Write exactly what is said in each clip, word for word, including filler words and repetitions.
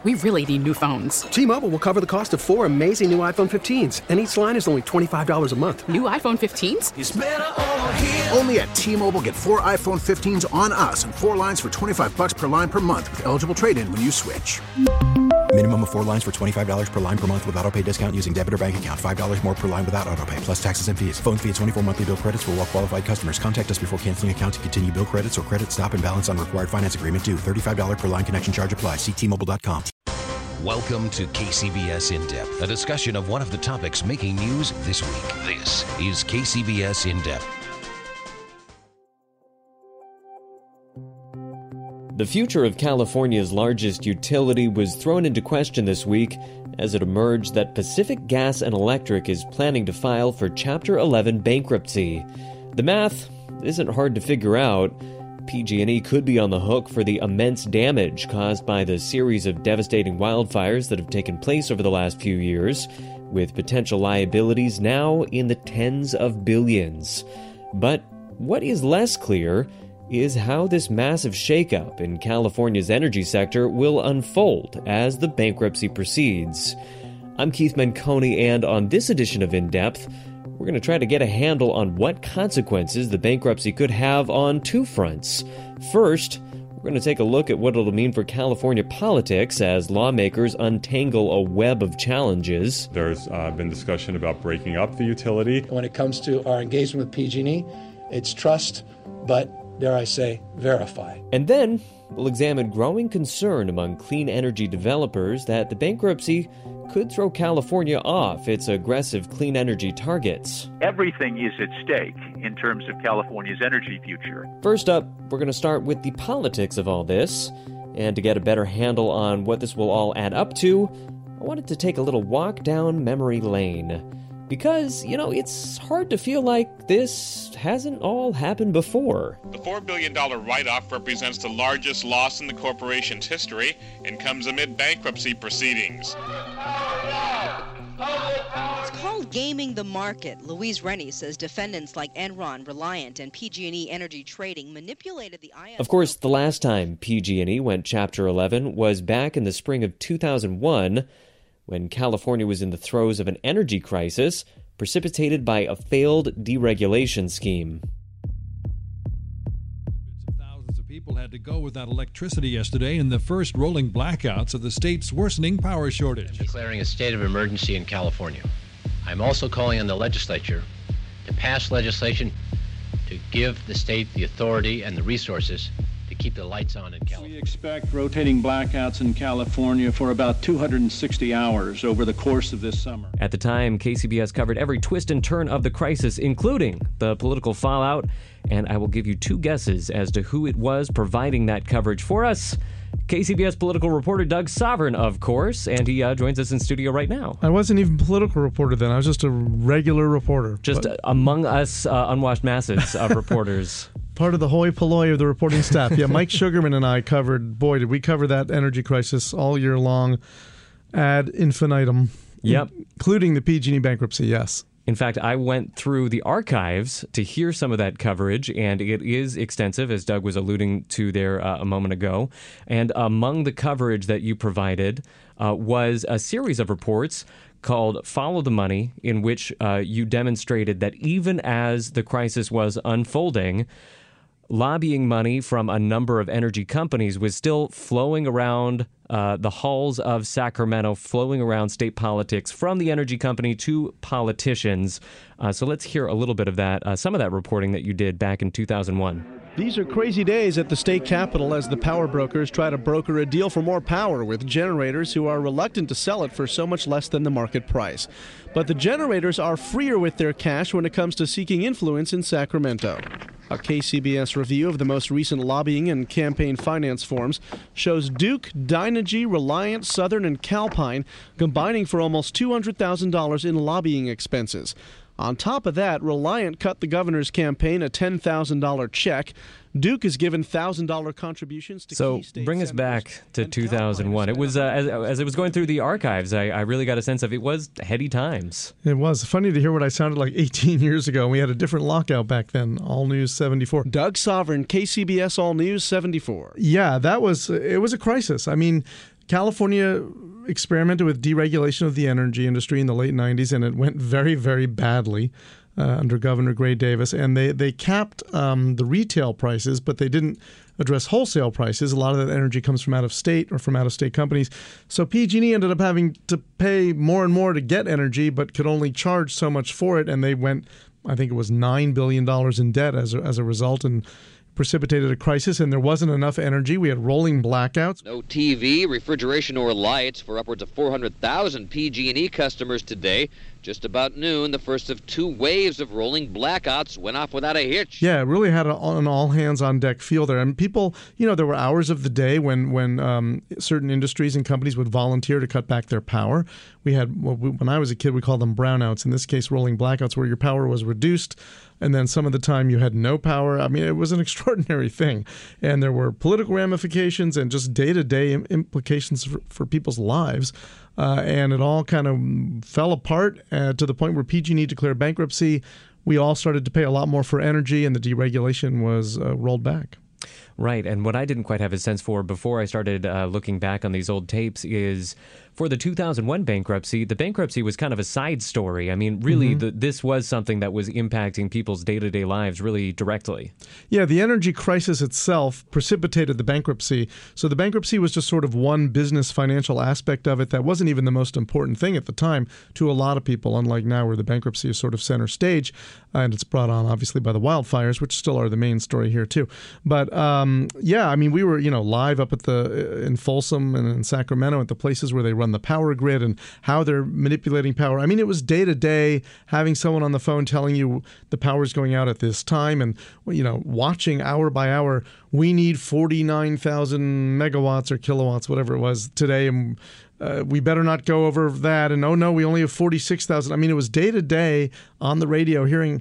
We really need new phones. T-Mobile will cover the cost of four amazing new iPhone fifteens, and each line is only twenty-five dollars a month. New iPhone fifteens? It's better over here. Only at T-Mobile, get four iPhone fifteens on us and four lines for twenty-five dollars per line per month with eligible trade-in when you switch. Minimum of four lines for twenty-five dollars per line per month with autopay discount using debit or bank account. five dollars more per line without autopay, plus taxes and fees. Phone fee at twenty-four monthly bill credits for well-qualified customers. Contact us before canceling account to continue bill credits or credit stop and balance on required finance agreement due. thirty-five dollars per line connection charge applies. See T Mobile dot com. Welcome to K C B S In Depth, a discussion of one of the topics making news this week. This is K C B S In Depth. The future of California's largest utility was thrown into question this week as it emerged that Pacific Gas and Electric is planning to file for Chapter eleven bankruptcy. The math isn't hard to figure out. P G and E could be on the hook for the immense damage caused by the series of devastating wildfires that have taken place over the last few years, with potential liabilities now in the tens of billions. But what is less clear is how this massive shakeup in California's energy sector will unfold as the bankruptcy proceeds. I'm Keith Menconi, and on this edition of In Depth, we're going to try to get a handle on what consequences the bankruptcy could have on two fronts. First, we're going to take a look at what it'll mean for California politics as lawmakers untangle a web of challenges. There's uh, been discussion about breaking up the utility. When it comes to our engagement with P G and E, it's trust, but dare I say, verify. And then we'll examine growing concern among clean energy developers that the bankruptcy could throw California off its aggressive clean energy targets. Everything is at stake in terms of California's energy future. First up, we're going to start with the politics of all this. And to get a better handle on what this will all add up to, I wanted to take a little walk down memory lane. Because, you know, it's hard to feel like this hasn't all happened before. The four billion dollars write-off represents the largest loss in the corporation's history and comes amid bankruptcy proceedings. It's called gaming the market. Louise Rennie says defendants like Enron, Reliant, and P G and E Energy Trading manipulated the I S O. Of course, the last time P G and E went Chapter eleven was back in the spring of two thousand one, when California was in the throes of an energy crisis precipitated by a failed deregulation scheme. Thousands of people had to go without electricity yesterday in the first rolling blackouts of the state's worsening power shortage. Declaring a state of emergency in California. I'm also calling on the legislature to pass legislation to give the state the authority and the resources to keep the lights on in California. We expect rotating blackouts in California for about two hundred sixty hours over the course of this summer. At the time, K C B S covered every twist and turn of the crisis, including the political fallout, and I will give you two guesses as to who it was providing that coverage for us. K C B S political reporter Doug Sovern, of course, and he uh, joins us in studio right now. I wasn't even political reporter then. I was just a regular reporter. Just but... among us uh, unwashed masses of reporters. Part of the hoi polloi of the reporting staff. Yeah, Mike Sugarman and I covered, boy, did we cover that energy crisis all year long ad infinitum. Yep. Including the P G and E bankruptcy, yes. In fact, I went through the archives to hear some of that coverage, and it is extensive, as Doug was alluding to there uh, a moment ago. And among the coverage that you provided uh, was a series of reports called Follow the Money, in which uh, you demonstrated that even as the crisis was unfolding, lobbying money from a number of energy companies was still flowing around uh, the halls of Sacramento, flowing around state politics from the energy company to politicians. Uh, so let's hear a little bit of that, uh, some of that reporting that you did back in two thousand one. These are crazy days at the state capitol as the power brokers try to broker a deal for more power with generators who are reluctant to sell it for so much less than the market price. But the generators are freer with their cash when it comes to seeking influence in Sacramento. A K C B S review of the most recent lobbying and campaign finance forms shows Duke, Dynegy, Reliant, Southern, and Calpine combining for almost two hundred thousand dollars in lobbying expenses. On top of that, Reliant cut the governor's campaign a ten thousand dollars check. Duke has given one thousand dollars contributions to so key state bring us back to two thousand one. It was uh, as, as it was going through the archives, I, I really got a sense of it was heady times. It was funny to hear what I sounded like eighteen years ago. We had a different lockout back then. All News seventy-four. Doug Sovern, K C B S All News seventy-four. Yeah, that was it was a crisis. I mean, California experimented with deregulation of the energy industry in the late nineties, and it went very, very badly uh, under Governor Gray Davis. And they, they capped um, the retail prices, but they didn't address wholesale prices. A lot of that energy comes from out of state or from out of state companies. So P G and E ended up having to pay more and more to get energy, but could only charge so much for it. And they went, I think it was nine billion dollars in debt as a, as a result, and precipitated a crisis, and there wasn't enough energy. We had rolling blackouts. No T V, refrigeration, or lights for upwards of four hundred thousand P G and E customers today. Just about noon, the first of two waves of rolling blackouts went off without a hitch. Yeah, it really had an all-hands-on-deck feel there. And people, you know, there were hours of the day when when um, certain industries and companies would volunteer to cut back their power. We had, well, we, when I was a kid, we called them brownouts. In this case, rolling blackouts, where your power was reduced, and then some of the time you had no power. I mean, it was an extraordinary thing. And there were political ramifications and just day-to-day implications for, for people's lives. Uh, and it all kind of fell apart uh, to the point where P G and E declared bankruptcy. We all started to pay a lot more for energy, and the deregulation was uh, rolled back. Right, and what I didn't quite have a sense for before I started uh, looking back on these old tapes is for the two thousand one bankruptcy, the bankruptcy was kind of a side story. I mean, really, mm-hmm. the, this was something that was impacting people's day-to-day lives really directly. Yeah, the energy crisis itself precipitated the bankruptcy. So the bankruptcy was just sort of one business financial aspect of it that wasn't even the most important thing at the time to a lot of people, unlike now where the bankruptcy is sort of center stage, and it's brought on, obviously, by the wildfires, which still are the main story here, too. But, um, yeah, I mean, we were, you know, live up at the in Folsom and in Sacramento at the places where they run the power grid and how they're manipulating power. I mean, it was day to day, having someone on the phone telling you the power's going out at this time, and, you know, watching hour by hour, we need forty-nine thousand megawatts or kilowatts, whatever it was today, and uh, we better not go over that. And oh no, we only have forty-six thousand. I mean, it was day to day on the radio hearing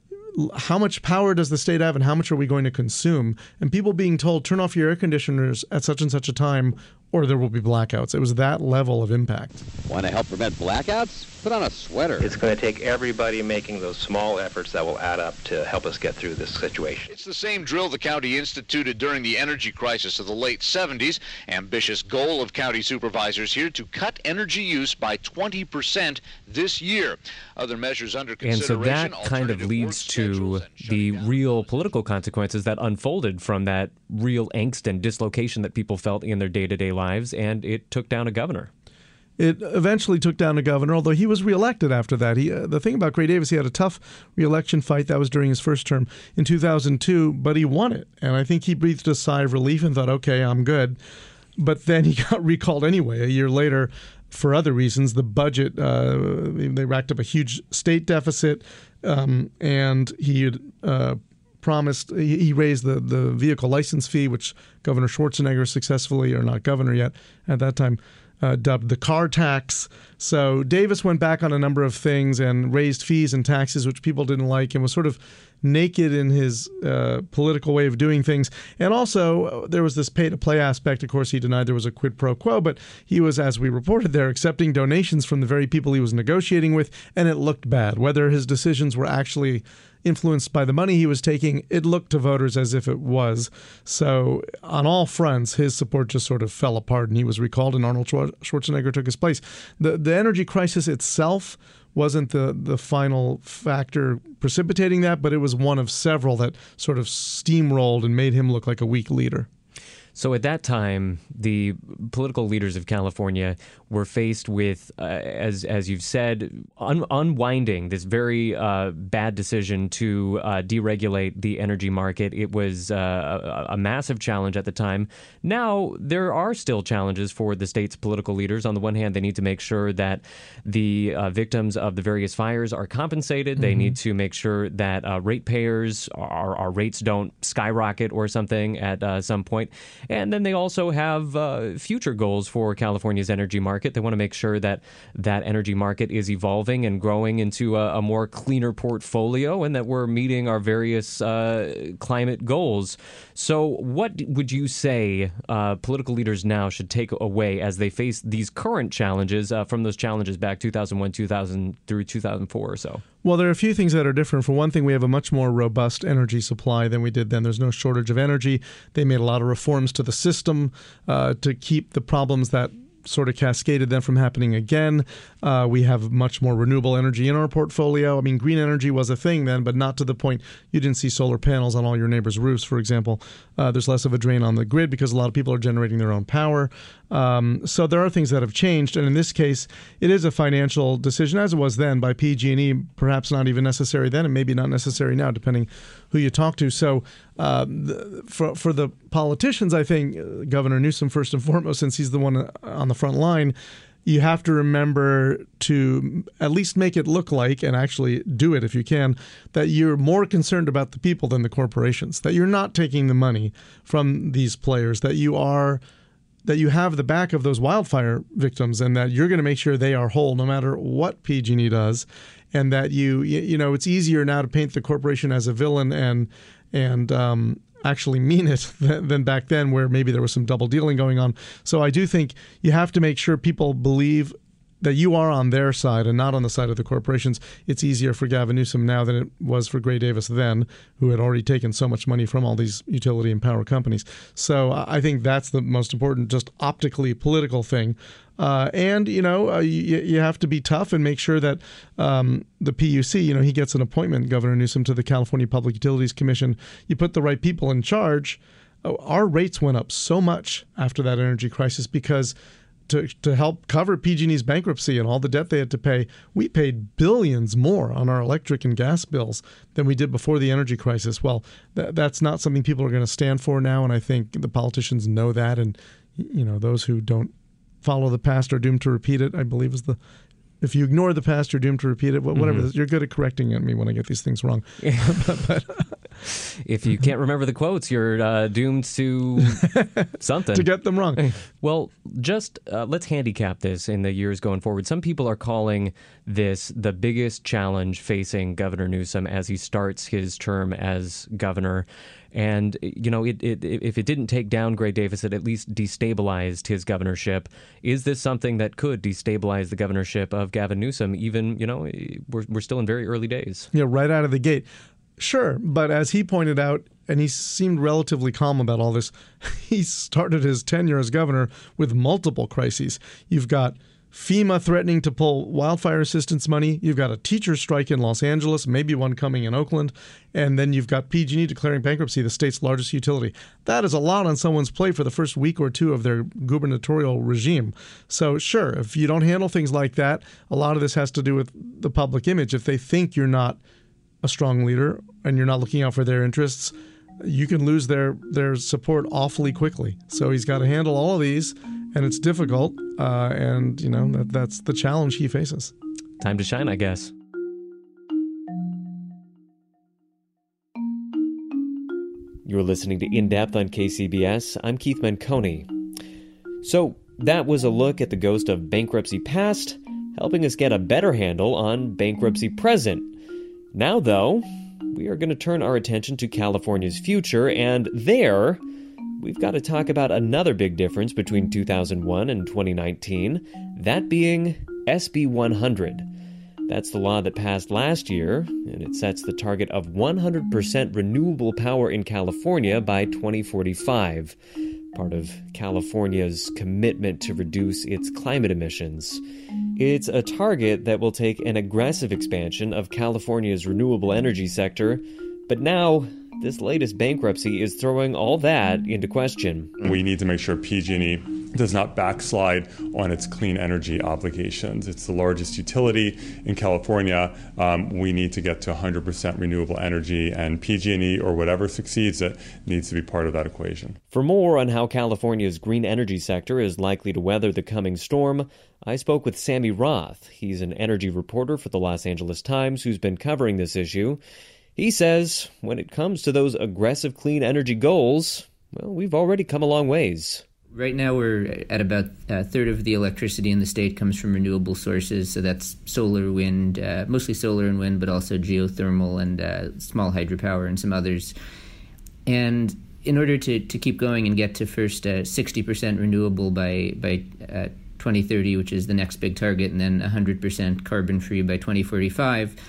how much power does the state have and how much are we going to consume? And people being told, turn off your air conditioners at such and such a time or there will be blackouts. It was that level of impact. Want to help prevent blackouts? Put on a sweater. It's going to take everybody making those small efforts that will add up to help us get through this situation. It's the same drill the county instituted during the energy crisis of the late seventies. Ambitious goal of county supervisors here to cut energy use by twenty percent this year. Other measures under consideration. And so that kind of leads to the real political consequences that unfolded from that real angst and dislocation that people felt in their day-to-day lives, and it took down a governor. It eventually took down a governor, although he was reelected after that. He, uh, the thing about Gray Davis, he had a tough reelection fight. That was during his first term in two thousand two, but he won it. And I think he breathed a sigh of relief and thought, okay, I'm good. But then he got recalled anyway a year later for other reasons. The budget, uh, they racked up a huge state deficit, um, and he had uh, promised, he, he raised the, the vehicle license fee, which Governor Schwarzenegger successfully, or not governor yet at that time, Uh, dubbed the car tax. So Davis went back on a number of things and raised fees and taxes, which people didn't like, and was sort of naked in his uh, political way of doing things. And also, uh, there was this pay-to-play aspect. Of course, he denied there was a quid pro quo, but he was, as we reported there, accepting donations from the very people he was negotiating with, and it looked bad. Whether his decisions were actually influenced by the money he was taking, it looked to voters as if it was. So on all fronts, his support just sort of fell apart, and he was recalled, and Arnold Schwarzenegger took his place. The the energy crisis itself wasn't the, the final factor precipitating that, but it was one of several that sort of steamrolled and made him look like a weak leader. So at that time, the political leaders of California were faced with, uh, as as you've said, un- unwinding this very uh, bad decision to uh, deregulate the energy market. It was uh, a, a massive challenge at the time. Now, there are still challenges for the state's political leaders. On the one hand, they need to make sure that the uh, victims of the various fires are compensated. Mm-hmm. They need to make sure that uh, ratepayers, our, our rates don't skyrocket or something at uh, some point. And then they also have uh, future goals for California's energy market. They want to make sure that that energy market is evolving and growing into a, a more cleaner portfolio, and that we're meeting our various uh, climate goals. So what would you say uh, political leaders now should take away as they face these current challenges uh, from those challenges back two thousand one, two thousand through two thousand four or so? Well, there are a few things that are different. For one thing, we have a much more robust energy supply than we did then. There's no shortage of energy. They made a lot of reforms to the system uh, to keep the problems that sort of cascaded them from happening again. Uh, we have much more renewable energy in our portfolio. I mean, green energy was a thing then, but not to the point you didn't see solar panels on all your neighbors' roofs, for example. Uh, there's less of a drain on the grid because a lot of people are generating their own power. Um, so there are things that have changed. And in this case, it is a financial decision, as it was then, by P G and E, perhaps not even necessary then and maybe not necessary now, depending who you talk to. So uh, the, for, for the politicians, I think, uh, Governor Newsom, first and foremost, since he's the one on the front line, you have to remember to at least make it look like, and actually do it if you can, that you're more concerned about the people than the corporations, that you're not taking the money from these players, that you are that you have the back of those wildfire victims, and that you're going to make sure they are whole no matter what P G and E does, and that you you know it's easier now to paint the corporation as a villain and and um, actually mean it than, than back then, where maybe there was some double dealing going on. So I do think you have to make sure people believe that you are on their side and not on the side of the corporations. It's easier for Gavin Newsom now than it was for Gray Davis then, who had already taken so much money from all these utility and power companies. So I think that's the most important, just optically political thing. Uh, and, you know, uh, you, you have to be tough and make sure that um, the P U C, you know, he gets an appointment, Governor Newsom, to the California Public Utilities Commission. You put the right people in charge. Uh, our rates went up so much after that energy crisis because To, to help cover P G and E's bankruptcy and all the debt they had to pay, we paid billions more on our electric and gas bills than we did before the energy crisis. Well, th- that's not something people are going to stand for now, and I think the politicians know that. And, you know, those who don't follow the past are doomed to repeat it, I believe is the... If you ignore the past, you're doomed to repeat it. Whatever. Mm-hmm. You're good at correcting me when I get these things wrong. but, but, if you can't remember the quotes, you're uh, doomed to something. To get them wrong. Well, just uh, let's handicap this in the years going forward. Some people are calling this the biggest challenge facing Governor Newsom as he starts his term as governor. And, you know, it, it, if it didn't take down Gray Davis, it at least destabilized his governorship. Is this something that could destabilize the governorship of Gavin Newsom? Even, you know, we're, we're still in very early days. Yeah, right out of the gate. Sure. But as he pointed out, and he seemed relatively calm about all this, he started his tenure as governor with multiple crises. You've got FEMA threatening to pull wildfire assistance money. You've got a teacher strike in Los Angeles, maybe one coming in Oakland. And then you've got P G and E declaring bankruptcy, the state's largest utility. That is a lot on someone's plate for the first week or two of their gubernatorial regime. So sure, if you don't handle things like that, a lot of this has to do with the public image. If they think you're not a strong leader and you're not looking out for their interests, you can lose their, their support awfully quickly. So he's got to handle all of these, and it's difficult, uh, and, you know, that that's the challenge he faces. Time to shine, I guess. You're listening to In Depth on K C B S. I'm Keith Menconi. So, that was a look at the ghost of bankruptcy past, helping us get a better handle on bankruptcy present. Now, though, we are going to turn our attention to California's future, and there, we've got to talk about another big difference between two thousand one and twenty nineteen, that being S B one hundred. That's the law that passed last year, and it sets the target of one hundred percent renewable power in California by twenty forty-five, part of California's commitment to reduce its climate emissions. It's a target that will take an aggressive expansion of California's renewable energy sector, but now this latest bankruptcy is throwing all that into question. We need to make sure P G and E does not backslide on its clean energy obligations. It's the largest utility in California. Um, we need to get to one hundred percent renewable energy, and P G and E, or whatever succeeds it, needs to be part of that equation. For more on how California's green energy sector is likely to weather the coming storm, I spoke with Sammy Roth. He's an energy reporter for the Los Angeles Times who's been covering this issue. He says when it comes to those aggressive clean energy goals, well, we've already come a long ways. Right now we're at about a third of the electricity in the state comes from renewable sources, so that's solar, wind, uh, mostly solar and wind, but also geothermal and uh, small hydropower and some others. And in order to, to keep going and get to first uh, sixty percent renewable by, by uh, twenty thirty, which is the next big target, and then one hundred percent carbon-free by twenty forty-five,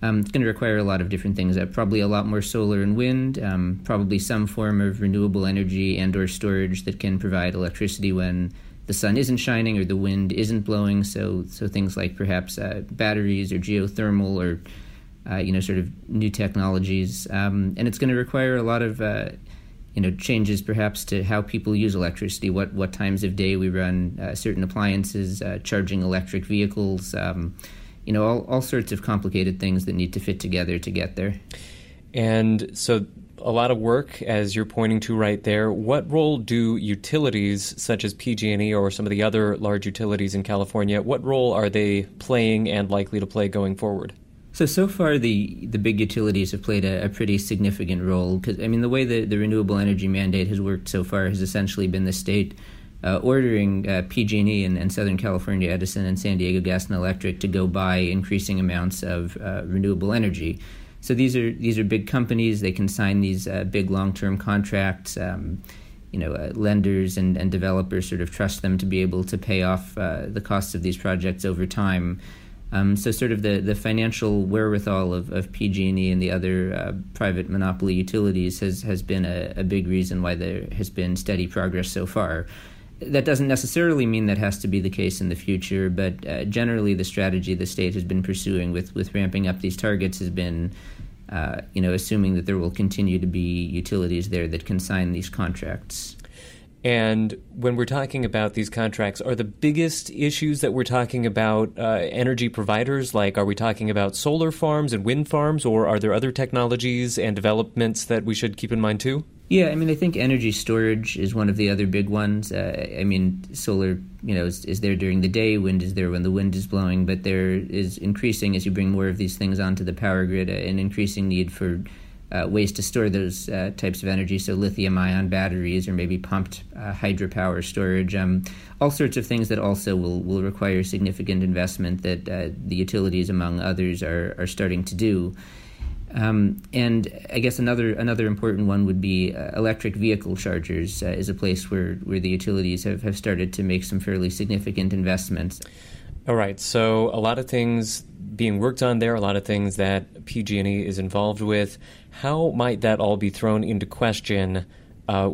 Um, it's going to require a lot of different things. Uh, probably a lot more solar and wind, um, probably some form of renewable energy and or storage that can provide electricity when the sun isn't shining or the wind isn't blowing. So, so things like perhaps uh, batteries or geothermal or uh, you know, sort of new technologies. Um, and it's going to require a lot of uh, you know changes perhaps to how people use electricity. What what times of day we run uh, certain appliances, uh, charging electric vehicles. Um, You know, all, all sorts of complicated things that need to fit together to get there. And so a lot of work, as you're pointing to right there. What role do utilities such as P G and E or some of the other large utilities in California, what role are they playing and likely to play going forward? So, so far the, the big utilities have played a, a pretty significant role. Because, I mean, the way the, the renewable energy mandate has worked so far has essentially been the state Uh, ordering uh, P G and E and, and Southern California Edison and San Diego Gas and Electric to go buy increasing amounts of uh, renewable energy. So these are these are big companies. They can sign these uh, big long-term contracts. Um, you know, uh, lenders and, and developers sort of trust them to be able to pay off uh, the costs of these projects over time. Um, so sort of the, the financial wherewithal of, of P G and E and the other uh, private monopoly utilities has, has been a, a big reason why there has been steady progress so far. That doesn't necessarily mean that has to be the case in the future, but uh, generally the strategy the state has been pursuing with, with ramping up these targets has been, uh, you know, assuming that there will continue to be utilities there that can sign these contracts. And when we're talking about these contracts, are the biggest issues that we're talking about uh, energy providers? Like, are we talking about solar farms and wind farms, or are there other technologies and developments that we should keep in mind too? Yeah, I mean, I think energy storage is one of the other big ones. Uh, I mean, solar, you know, is, is there during the day, wind is there when the wind is blowing, but there is increasing, as you bring more of these things onto the power grid, uh, an increasing need for uh, ways to store those uh, types of energy, so lithium-ion batteries or maybe pumped uh, hydropower storage, um, all sorts of things that also will, will require significant investment that uh, the utilities, among others, are, are starting to do. Um, and I guess another another important one would be uh, electric vehicle chargers uh, is a place where, where the utilities have, have started to make some fairly significant investments. All right, so a lot of things being worked on there, a lot of things that P G and E is involved with. How might that all be thrown into question uh,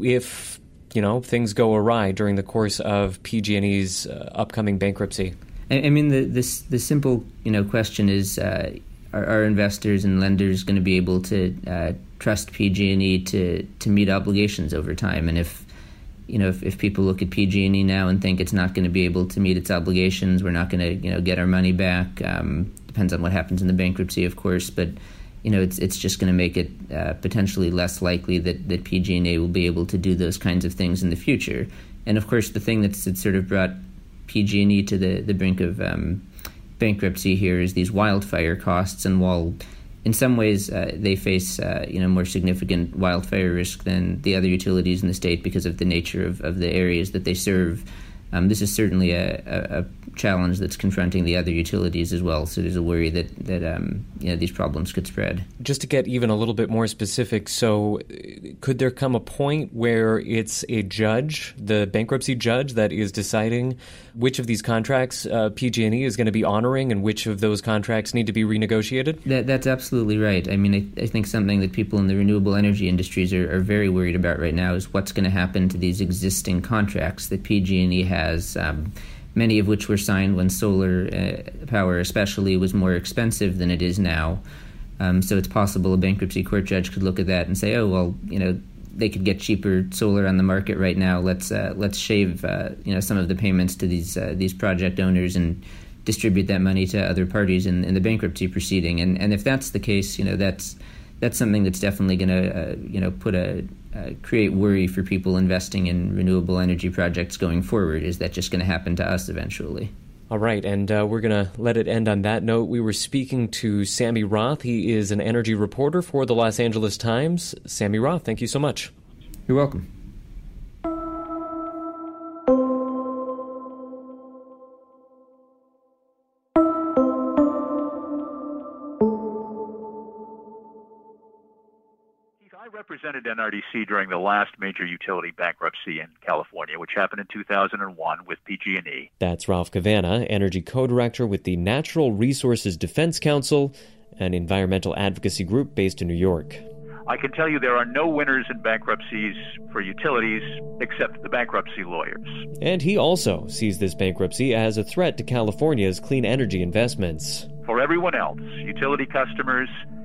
if, you know, things go awry during the course of P G and E's uh, upcoming bankruptcy? I, I mean, the, this, the simple, you know, question is... Uh, Are, are investors and lenders going to be able to uh, trust P G and E to, to meet obligations over time? And if you know if, if people look at P G and E now and think it's not going to be able to meet its obligations, we're not going to you know get our money back. Um, depends on what happens in the bankruptcy, of course, but you know it's it's just going to make it uh, potentially less likely that, that P G and E will be able to do those kinds of things in the future. And of course, the thing that's, that's sort of brought P G and E to the, the brink of um, bankruptcy here is these wildfire costs, and while in some ways uh, they face uh, you know more significant wildfire risk than the other utilities in the state because of the nature of, of the areas that they serve, um, this is certainly a, a, a challenge that's confronting the other utilities as well. So there's a worry that that um, you know these problems could spread. Just to get even a little bit more specific, so could there come a point where it's a judge, the bankruptcy judge, that is deciding which of these contracts uh, P G and E is going to be honoring and which of those contracts need to be renegotiated? That, that's absolutely right. I mean, I, I think something that people in the renewable energy industries are, are very worried about right now is what's going to happen to these existing contracts that P G and E has, um, many of which were signed when solar uh, power especially was more expensive than it is now. Um, so it's possible a bankruptcy court judge could look at that and say, oh, well, you know, they could get cheaper solar on the market right now. Let's uh, let's shave uh, you know some of the payments to these uh, these project owners and distribute that money to other parties in, in the bankruptcy proceeding. And and if that's the case, you know that's that's something that's definitely going to uh, you know put a uh, create worry for people investing in renewable energy projects going forward. Is that just going to happen to us eventually? All right, and uh, we're going to let it end on that note. We were speaking to Sammy Roth. He is an energy reporter for the Los Angeles Times. Sammy Roth, thank you so much. You're welcome. Represented N R D C during the last major utility bankruptcy in California, which happened in two thousand one with P G and E. That's Ralph Cavanna, Energy Co-Director with the Natural Resources Defense Council. an environmental advocacy group based in New York. I can tell you there are no winners in bankruptcies for utilities except the bankruptcy lawyers. And he also sees this bankruptcy as a threat to California's clean energy investments. For everyone else, utility customers,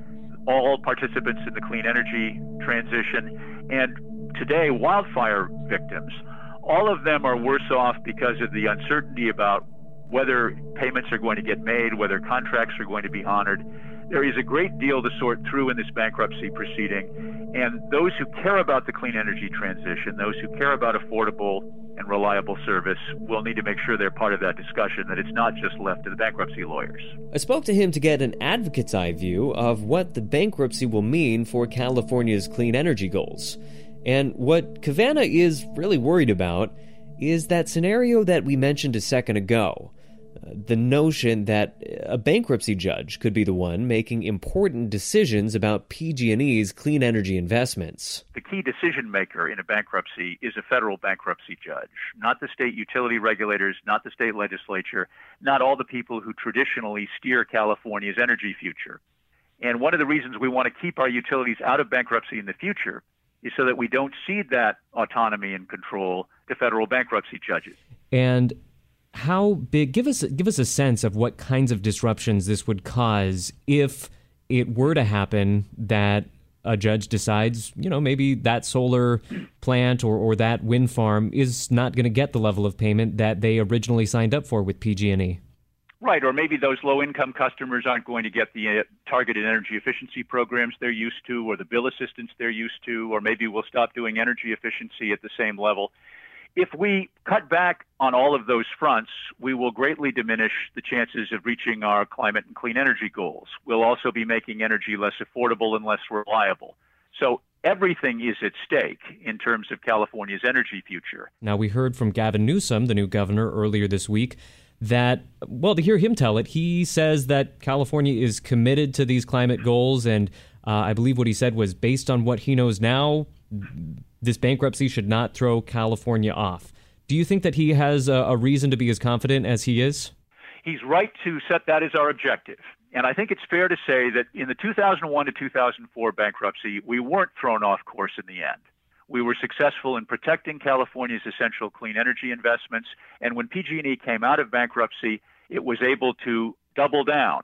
all participants in the clean energy transition, and today wildfire victims, all of them are worse off because of the uncertainty about whether payments are going to get made, whether contracts are going to be honored. There is a great deal to sort through in this bankruptcy proceeding, and those who care about the clean energy transition, those who care about affordable and reliable service, will need to make sure they're part of that discussion, that it's not just left to the bankruptcy lawyers. I spoke to him to get an advocate's eye view of what the bankruptcy will mean for California's clean energy goals. And what Cavanna is really worried about is that scenario that we mentioned a second ago. The notion that a bankruptcy judge could be the one making important decisions about P G and E's clean energy investments. The key decision maker in a bankruptcy is a federal bankruptcy judge, not the state utility regulators, not the state legislature, not all the people who traditionally steer California's energy future. And one of the reasons we want to keep our utilities out of bankruptcy in the future is so that we don't cede that autonomy and control to federal bankruptcy judges. And how big, give us give us a sense of what kinds of disruptions this would cause if it were to happen that a judge decides, you know, maybe that solar plant or, or that wind farm is not going to get the level of payment that they originally signed up for with P G and E. Right, or maybe those low-income customers aren't going to get the uh, targeted energy efficiency programs they're used to, or the bill assistance they're used to, or maybe we'll stop doing energy efficiency at the same level. If we cut back on all of those fronts, we will greatly diminish the chances of reaching our climate and clean energy goals. We'll also be making energy less affordable and less reliable. So everything is at stake in terms of California's energy future. Now, we heard from Gavin Newsom, the new governor, earlier this week, that, well, to hear him tell it, he says that California is committed to these climate goals, and uh, I believe what he said was, based on what he knows now, this bankruptcy should not throw California off. Do you think that he has a, a reason to be as confident as he is? He's right to set that as our objective. And I think it's fair to say that in the two thousand one to two thousand four bankruptcy, we weren't thrown off course in the end. We were successful in protecting California's essential clean energy investments. And when P G and E came out of bankruptcy, it was able to double down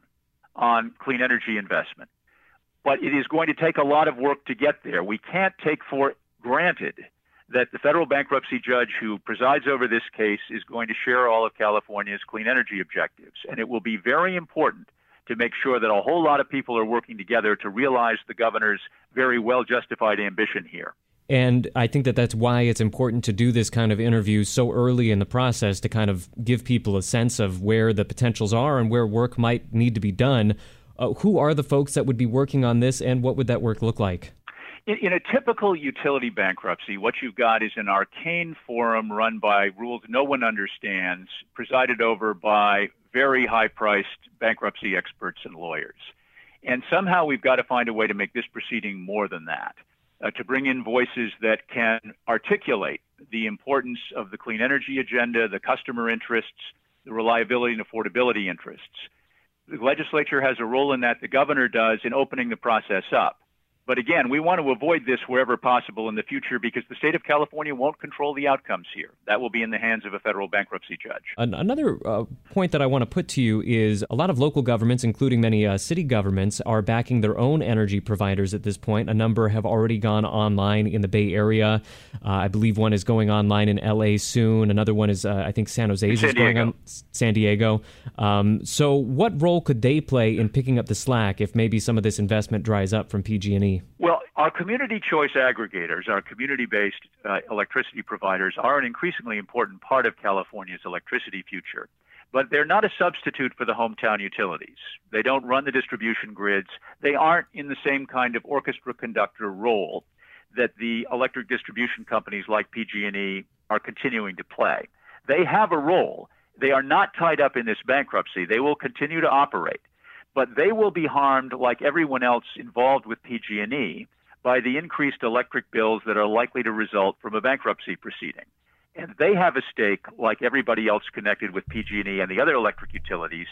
on clean energy investment. But it is going to take a lot of work to get there. We can't take for granted that the federal bankruptcy judge who presides over this case is going to share all of California's clean energy objectives. And it will be very important to make sure that a whole lot of people are working together to realize the governor's very well-justified ambition here. And I think that that's why it's important to do this kind of interview so early in the process, to kind of give people a sense of where the potentials are and where work might need to be done. Uh, who are the folks that would be working on this, and what would that work look like? In, in a typical utility bankruptcy, what you've got is an arcane forum run by rules no one understands, presided over by very high-priced bankruptcy experts and lawyers. And somehow we've got to find a way to make this proceeding more than that, uh, to bring in voices that can articulate the importance of the clean energy agenda, the customer interests, the reliability and affordability interests. The legislature has a role in that. The governor does in opening the process up. But again, we want to avoid this wherever possible in the future because the state of California won't control the outcomes here. That will be in the hands of a federal bankruptcy judge. Another uh, point that I want to put to you is a lot of local governments, including many uh, city governments, are backing their own energy providers at this point. A number have already gone online in the Bay Area. Uh, I believe one is going online in L A soon. Another one is, uh, I think, San Jose is going on, San Diego. Um, so what role could they play in picking up the slack if maybe some of this investment dries up from P G and E? Well, our community choice aggregators, our community-based uh, electricity providers, are an increasingly important part of California's electricity future. But they're not a substitute for the hometown utilities. They don't run the distribution grids. They aren't in the same kind of orchestra conductor role that the electric distribution companies like P G and E are continuing to play. They have a role. They are not tied up in this bankruptcy. They will continue to operate. But they will be harmed, like everyone else involved with P G and E, by the increased electric bills that are likely to result from a bankruptcy proceeding. And they have a stake, like everybody else connected with P G and E and the other electric utilities,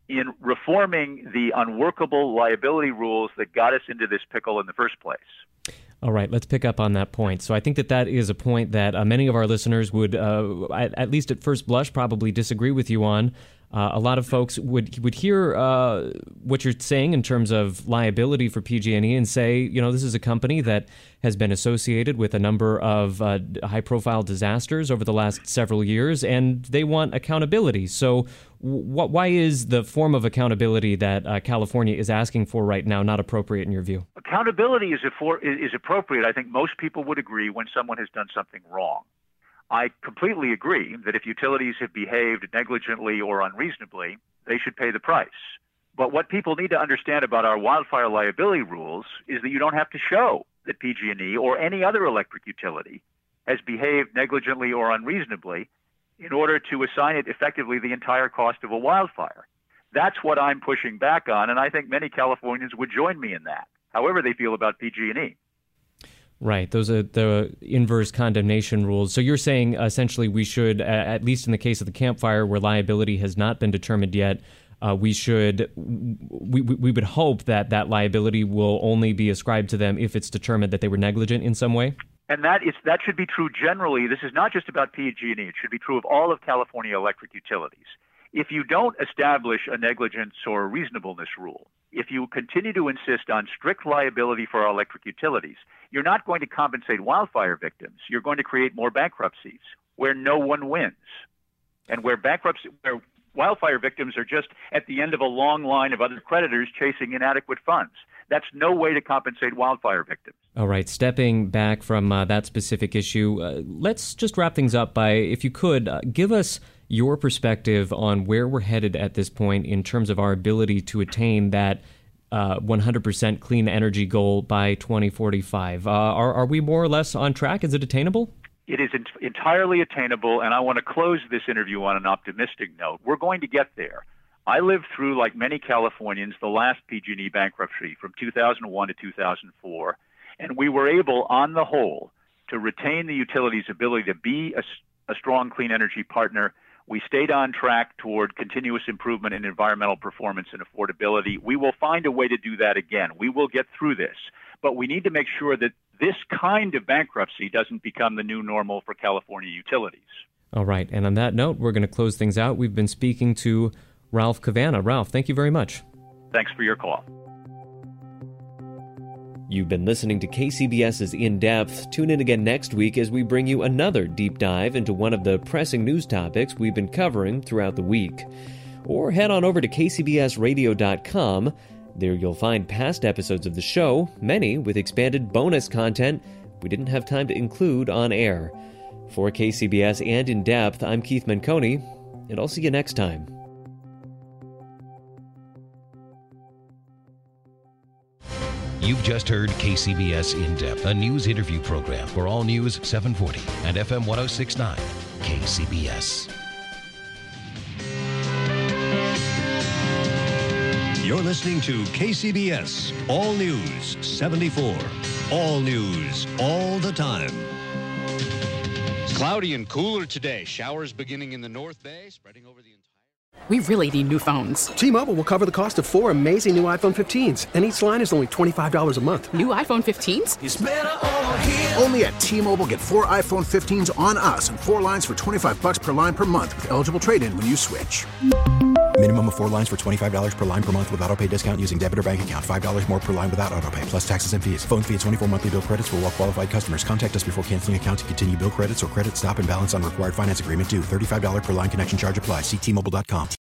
in reforming the unworkable liability rules that got us into this pickle in the first place. All right, let's pick up on that point. So I think that that is a point that uh, many of our listeners would, uh, at, at least at first blush, probably disagree with you on. Uh, a lot of folks would would hear uh, what you're saying in terms of liability for P G and E and say, you know, this is a company that has been associated with a number of uh, high-profile disasters over the last several years, and they want accountability. So wh- why is the form of accountability that uh, California is asking for right now not appropriate in your view? Accountability is, affor- is appropriate. I think most people would agree when someone has done something wrong. I completely agree that if utilities have behaved negligently or unreasonably, they should pay the price. But what people need to understand about our wildfire liability rules is that you don't have to show that P G and E or any other electric utility has behaved negligently or unreasonably in order to assign it effectively the entire cost of a wildfire. That's what I'm pushing back on, and I think many Californians would join me in that, however they feel about P G and E. Right. Those are the inverse condemnation rules. So you're saying essentially we should, at least in the case of the Camp Fire where liability has not been determined yet, uh, we should, we, we would hope that that liability will only be ascribed to them if it's determined that they were negligent in some way? And that is that should be true generally. This is not just about P G and E. It should be true of all of California electric utilities. If you don't establish a negligence or a reasonableness rule, if you continue to insist on strict liability for our electric utilities, you're not going to compensate wildfire victims. You're going to create more bankruptcies where no one wins, and where bankruptcy, where wildfire victims are just at the end of a long line of other creditors chasing inadequate funds. That's no way to compensate wildfire victims. All right, stepping back from uh, that specific issue, uh, let's just wrap things up by, if you could, uh, give us your perspective on where we're headed at this point in terms of our ability to attain that uh, one hundred percent clean energy goal by twenty forty-five. Uh, are, are we more or less on track? Is it attainable? It is ent- entirely attainable, and I want to close this interview on an optimistic note. We're going to get there. I lived through, like many Californians, the last P G and E bankruptcy from two thousand one to two thousand four, and we were able, on the whole, to retain the utility's ability to be a, a strong clean energy partner. We stayed on track toward continuous improvement in environmental performance and affordability. We will find a way to do that again. We will get through this, but we need to make sure that this kind of bankruptcy doesn't become the new normal for California utilities. All right, and on that note, we're going to close things out. We've been speaking to Ralph Cavanna. Ralph, thank you very much. Thanks for your call. You've been listening to KCBS's In Depth. Tune in again next week as we bring you another deep dive into one of the pressing news topics we've been covering throughout the week. Or head on over to K C B S radio dot com. There you'll find past episodes of the show, many with expanded bonus content we didn't have time to include on air. For K C B S and In Depth, I'm Keith Menconi, and I'll see you next time. You've just heard K C B S In Depth, a news interview program for All News seven forty and F M one oh six point nine, K C B S. You're listening to K C B S All News seventy-four. All news, all the time. Cloudy and cooler today. Showers beginning in the North Bay, spreading over the entire... We really need new phones. T-Mobile will cover the cost of four amazing new iPhone fifteens, and each line is only twenty-five dollars a month. New iPhone fifteens? It's better over here. Only at T-Mobile, get four iPhone fifteens on us and four lines for twenty-five bucks per line per month with eligible trade-in when you switch. Minimum of four lines for twenty-five dollars per line per month with autopay discount using debit or bank account. five dollars more per line without autopay, plus taxes and fees. Phone fee at twenty-four monthly bill credits for well-qualified customers. Contact us before canceling account to continue bill credits or credit stop and balance on required finance agreement due. thirty-five dollars per line connection charge applies. See T Mobile dot com.